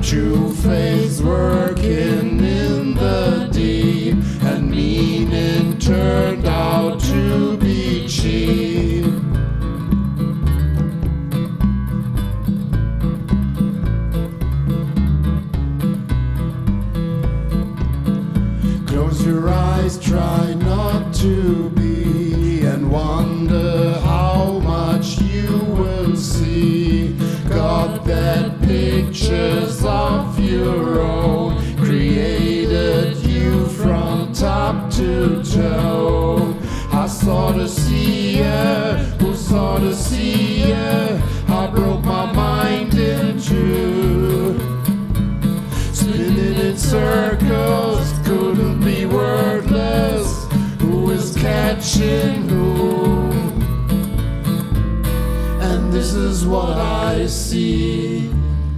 True faith working in the deep, and meaning turned out to be cheap. Close your eyes, try not to be, and wonder how much you will see. Got that pictures of your own, created you from top to toe. I saw to see ya, who saw to see ya? I broke my mind in two, spinning in circles, couldn't be wordless. Who is catching who? And this is what I see.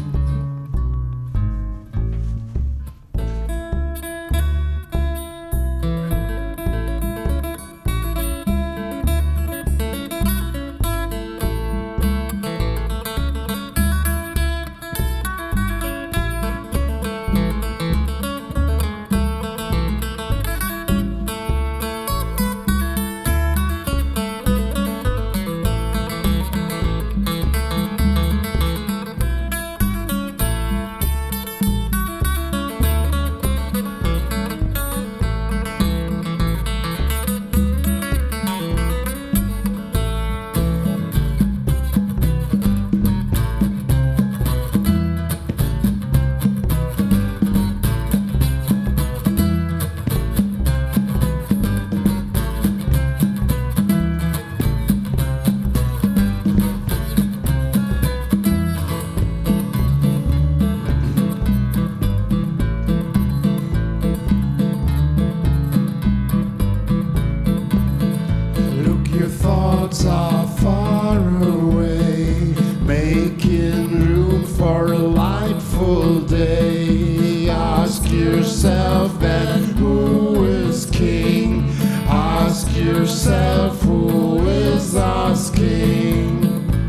Are far away, making room for a lightful day. Ask yourself then, who is king? Ask yourself, who is asking?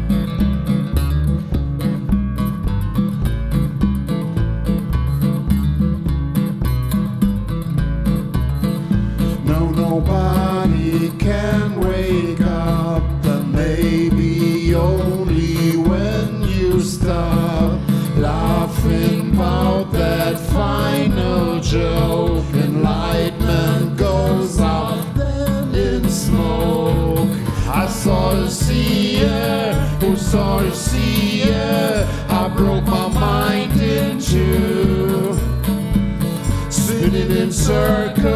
No, nobody can wake up, and maybe only when you stop laughing about that final joke. Enlightenment goes out then in smoke. I saw to see ya, who saw to see ya? I broke my mind in two, spinning in circles,